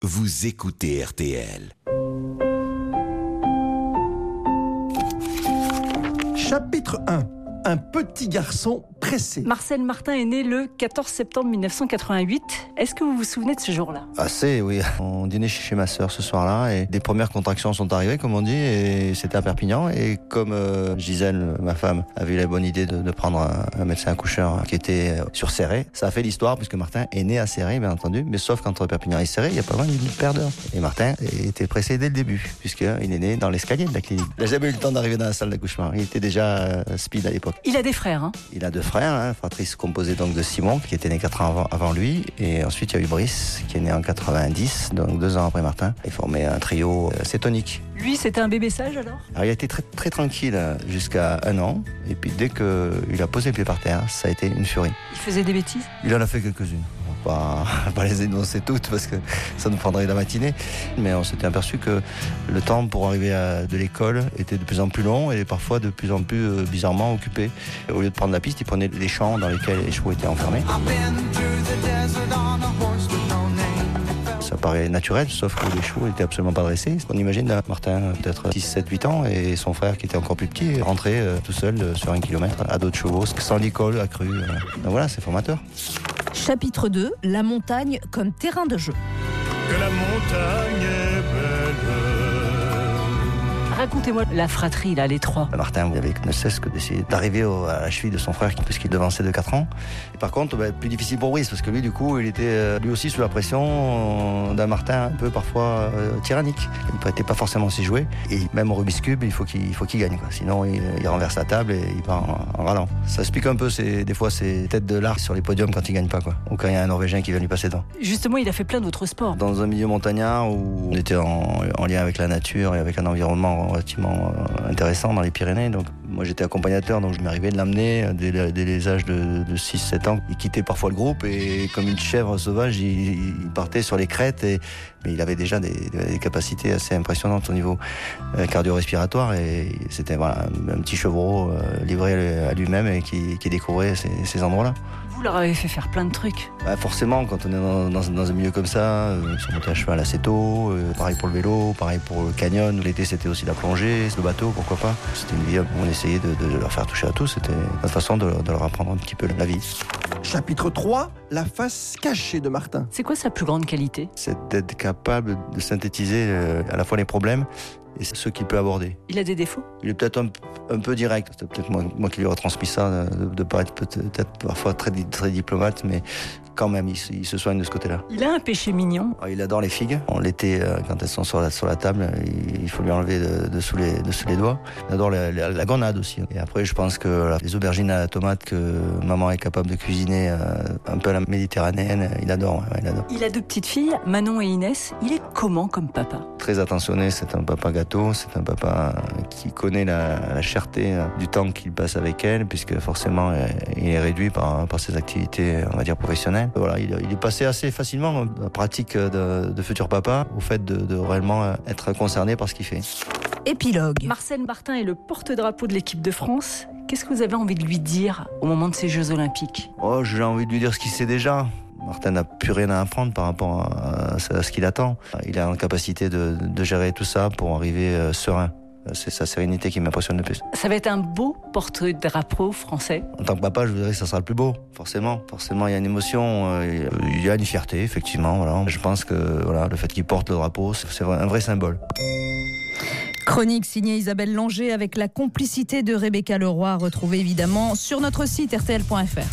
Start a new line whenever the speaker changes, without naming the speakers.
Vous écoutez RTL.
Chapitre 1. Un petit garçon pressé.
Marcel Martin est né le 14 septembre 1988. Est-ce que vous vous souvenez de ce jour-là ?
Assez, oui. On dînait chez ma sœur ce soir-là et des premières contractions sont arrivées, comme on dit, et c'était à Perpignan. Et comme Gisèle, ma femme, avait eu la bonne idée de prendre un médecin accoucheur qui était sur Céret, ça a fait l'histoire puisque Martin est né à Céret, bien entendu, mais sauf qu'entre Perpignan et Céret, il n'y a pas vraiment une paire d'heures. Et Martin était pressé dès le début, puisqu'il est né dans l'escalier de la clinique. Il n'a jamais eu le temps d'arriver dans la salle d'accouchement. Il était déjà speed à l'époque.
Il a des frères, hein ?
Il a deux frères, Fratrice composée donc de Simon, qui était né 4 ans avant lui, et ensuite il y a eu Brice, qui est né en 90, donc 2 ans après Martin, et formé un trio assez tonique.
Lui, c'était un bébé sage alors ?
Alors il a été très, très tranquille jusqu'à 1 an, et puis dès qu'il a posé le pied par terre, ça a été une furie.
Il faisait des bêtises ?
Il en a fait quelques-unes. On va pas les énoncer toutes parce que ça nous prendrait la matinée, mais on s'était aperçu que le temps pour arriver de l'école était de plus en plus long et parfois de plus en plus bizarrement occupé. Au lieu de prendre la piste, il prenait les champs dans lesquels les chevaux étaient enfermés. Ça paraît naturel, sauf que les chevaux n'étaient absolument pas dressés. On imagine Martin, peut-être 6, 7, 8 ans, et son frère qui était encore plus petit, rentrait tout seul sur 1 kilomètre à d'autres chevaux, sans l'école accrue. Donc voilà, c'est formateur.
Chapitre 2, la montagne comme terrain de jeu.
Que la montagne est belle.
Racontez-moi la fratrie, là, les trois.
Martin avait ne cesse que d'essayer d'arriver à la cheville de son frère, puisqu'il devançait de 4 ans. Et par contre, plus difficile pour Brice, parce que lui, du coup, il était lui aussi sous la pression d'un Martin un peu parfois tyrannique. Il ne prêtait pas forcément ses jouets. Et même au Rubik's Cube, il faut qu'il gagne, quoi. Sinon, il renverse la table et il part en râlant. Ça explique un peu, des fois, ses têtes de lard sur les podiums quand il ne gagne pas, quoi. Ou quand il y a un Norvégien qui vient lui passer devant.
Justement, il a fait plein d'autres sports.
Dans un milieu montagnard où on était en lien avec la nature et avec un environnement relativement intéressant dans les Pyrénées. Donc moi j'étais accompagnateur, donc je m'arrivais de l'amener dès les âges de 6-7 ans. Il quittait parfois le groupe et comme une chèvre sauvage, il partait sur les crêtes, mais il avait déjà des capacités assez impressionnantes au niveau cardio-respiratoire et c'était un petit chevreau livré à lui-même et qui découvrait ces endroits-là.
Vous leur avez fait faire plein de trucs.
Forcément, quand on est dans un milieu comme ça, se monter à cheval assez tôt, pareil pour le vélo, pareil pour le canyon. L'été, c'était aussi la plongée, le bateau, pourquoi pas. C'était une vie où on essayait de leur faire toucher à tout. C'était notre façon de leur apprendre un petit peu la vie.
Chapitre 3. La face cachée de Martin.
C'est quoi sa plus grande qualité ?
C'est d'être capable de synthétiser à la fois les problèmes et ceux qu'il peut aborder.
Il a des défauts ?
Il est peut-être un peu direct. C'est peut-être moi qui lui ai retransmis ça, de paraître peut-être parfois très diplomate, mais quand même, il se soigne de ce côté-là.
Il a un péché mignon.
Alors, il adore les figues. L'été, quand elles sont sur la table, il faut lui enlever dessous les doigts. Il adore la grenade aussi. Et après, je pense que les aubergines à la tomate que maman est capable de cuisiner un peu à la méditerranéenne, il adore. Ouais, il adore.
Il a 2 petites filles, Manon et Inès. Il est comment comme papa ?
Très attentionné, c'est un papa gâteau, c'est un papa qui connaît la cherté du temps qu'il passe avec elle, puisque forcément, il est réduit par ses activités, on va dire, professionnelles. Voilà, il est passé assez facilement de la pratique de futur papa au fait de réellement être concerné par ce qu'il fait.
Épilogue.
Marcel Martin est le porte-drapeau de l'équipe de France. Qu'est-ce que vous avez envie de lui dire au moment de ces Jeux Olympiques ?
J'ai envie de lui dire ce qu'il sait déjà. Martin n'a plus rien à apprendre par rapport à ce qu'il attend. Il a en capacité de gérer tout ça pour arriver serein. C'est sa sérénité qui m'impressionne le plus.
Ça va être un beau porte-drapeau français.
En tant que papa, je vous dirais que ça sera le plus beau, forcément. Forcément, il y a une émotion, il y a une fierté, effectivement. Voilà. Je pense que le fait qu'il porte le drapeau, c'est un vrai symbole.
Chronique signée Isabelle Langer avec la complicité de Rebecca Leroy, retrouvée évidemment sur notre site rtl.fr.